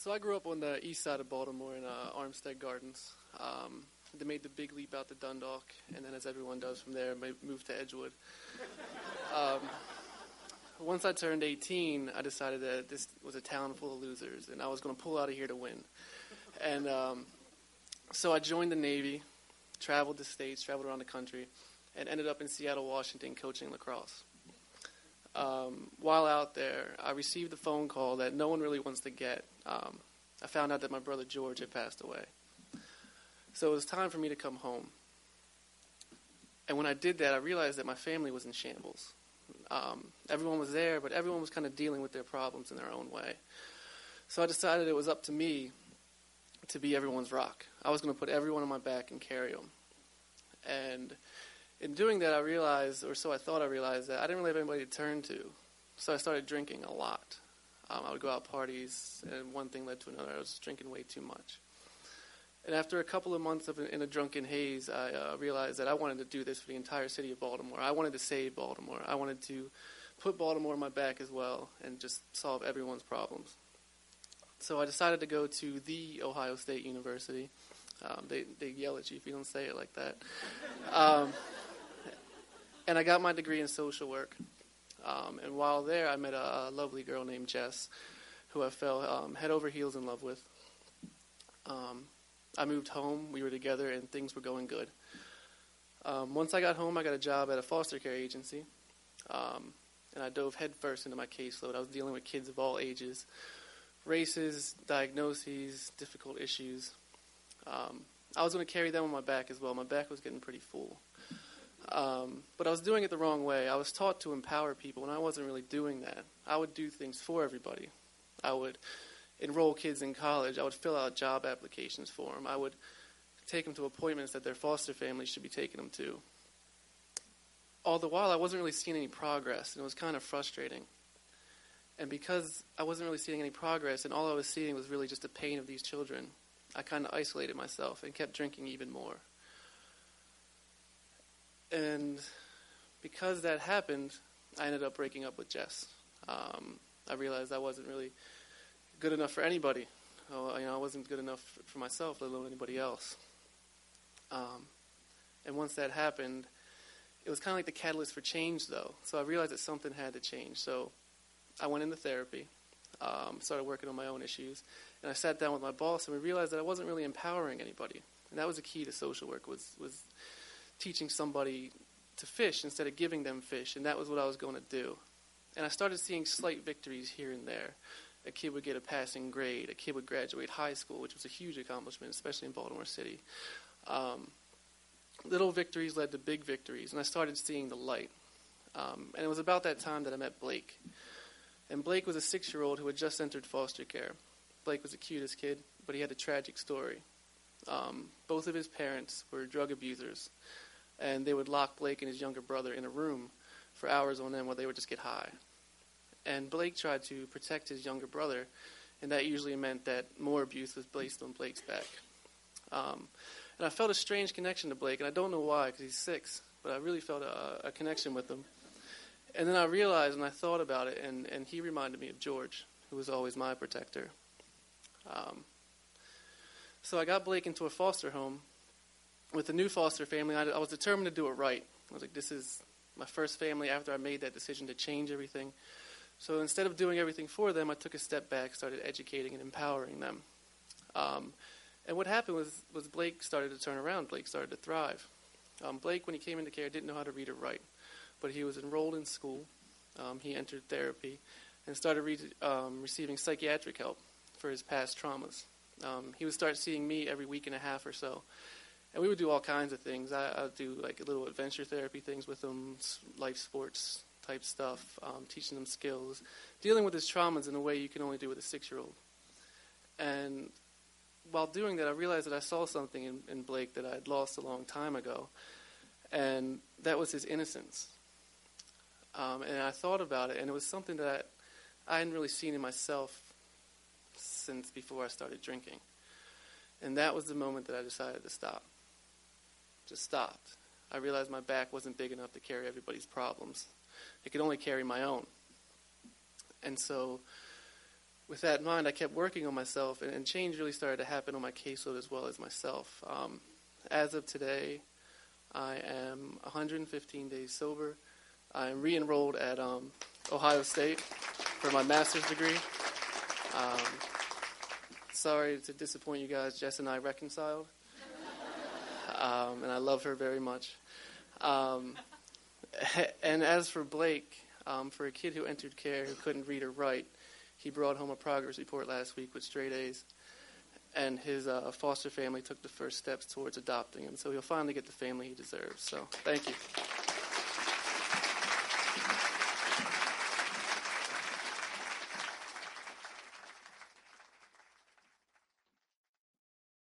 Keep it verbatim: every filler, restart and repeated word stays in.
So I grew up on the east side of Baltimore in uh, Armstead Gardens. Um, they made the big leap out to Dundalk, and then as everyone does from there, ma- moved to Edgewood. Um, once I turned eighteen, I decided that this was a town full of losers, and I was going to pull out of here to win. And um, so I joined the Navy, traveled the states, traveled around the country, and ended up in Seattle, Washington, coaching lacrosse. Um, while out there, I received a phone call that no one really wants to get. Um, I found out that my brother George had passed away. So it was time for me to come home. And when I did that, I realized that my family was in shambles. Um, everyone was there, but everyone was kind of dealing with their problems in their own way. So I decided it was up to me to be everyone's rock. I was going to put everyone on my back and carry them. And in doing that, I realized, or so I thought I realized, that I didn't really have anybody to turn to. So I started drinking a lot. Um, I would go out parties, and one thing led to another. I was drinking way too much. And after a couple of months of in a drunken haze, I uh, realized that I wanted to do this for the entire city of Baltimore. I wanted to save Baltimore. I wanted to put Baltimore on my back as well and just solve everyone's problems. So I decided to go to the Ohio State University. Um, they, they yell at you if you don't say it like that. Um, and I got my degree in social work. Um, and while there, I met a, a lovely girl named Jess, who I fell um, head over heels in love with. Um, I moved home, we were together, and things were going good. Um, once I got home, I got a job at a foster care agency, um, and I dove headfirst into my caseload. I was dealing with kids of all ages, races, diagnoses, difficult issues. Um, I was going to carry them on my back as well. My back was getting pretty full. Um, but I was doing it the wrong way. I was taught to empower people, and I wasn't really doing that. I would do things for everybody. I would enroll kids in college. I would fill out job applications for them. I would take them to appointments that their foster families should be taking them to. All the while, I wasn't really seeing any progress, and it was kind of frustrating. And because I wasn't really seeing any progress, and all I was seeing was really just the pain of these children, I kind of isolated myself and kept drinking even more. And because that happened, I ended up breaking up with Jess. Um, I realized I wasn't really good enough for anybody. Oh, you know, I wasn't good enough for myself, let alone anybody else. Um, and once that happened, it was kind of like the catalyst for change, though. So I realized that something had to change. So I went into therapy, um, started working on my own issues, and I sat down with my boss, and we realized that I wasn't really empowering anybody. And that was the key to social work, was was teaching somebody to fish instead of giving them fish, and that was what I was going to do. And I started seeing slight victories here and there. A kid would get a passing grade. A kid would graduate high school, which was a huge accomplishment, especially in Baltimore City. Um, little victories led to big victories, and I started seeing the light. Um, and it was about that time that I met Blake. And Blake was a six-year-old who had just entered foster care. Blake was the cutest kid, but he had a tragic story. Um, both of his parents were drug abusers, and they would lock Blake and his younger brother in a room for hours on end while they would just get high. And Blake tried to protect his younger brother, and that usually meant that more abuse was placed on Blake's back. Um, and I felt a strange connection to Blake, and I don't know why, because he's six, but I really felt a, a connection with him. And then I realized, and I thought about it, and, and he reminded me of George, who was always my protector. Um, so I got Blake into a foster home. With the new foster family, I, I was determined to do it right. I was like, this is my first family after I made that decision to change everything. So instead of doing everything for them, I took a step back, started educating and empowering them. Um, and what happened was, was Blake started to turn around. Blake started to thrive. Um, Blake, when he came into care, didn't know how to read or write, but he was enrolled in school. Um, he entered therapy and started re- um, receiving psychiatric help for his past traumas. Um, he would start seeing me every week and a half or so. And we would do all kinds of things. I, I would do like little adventure therapy things with him, life sports type stuff, um, teaching them skills, dealing with his traumas in a way you can only do with a six-year-old. And while doing that, I realized that I saw something in, in Blake that I had lost a long time ago, and that was his innocence. Um, and I thought about it, and it was something that I hadn't really seen in myself since before I started drinking. And that was the moment that I decided to stop. Just stopped. I realized my back wasn't big enough to carry everybody's problems. It could only carry my own. And so with that in mind, I kept working on myself, and, and change really started to happen on my caseload as well as myself. Um, as of today, I am one hundred fifteen days sober. I'm re-enrolled at um, Ohio State for my master's degree. Um, sorry to disappoint you guys. Jess and I reconciled, um, and I love her very much. Um, and as for Blake, um, for a kid who entered care who couldn't read or write, he brought home a progress report last week with straight A's, and his uh, foster family took the first steps towards adopting him. So he'll finally get the family he deserves. So thank you.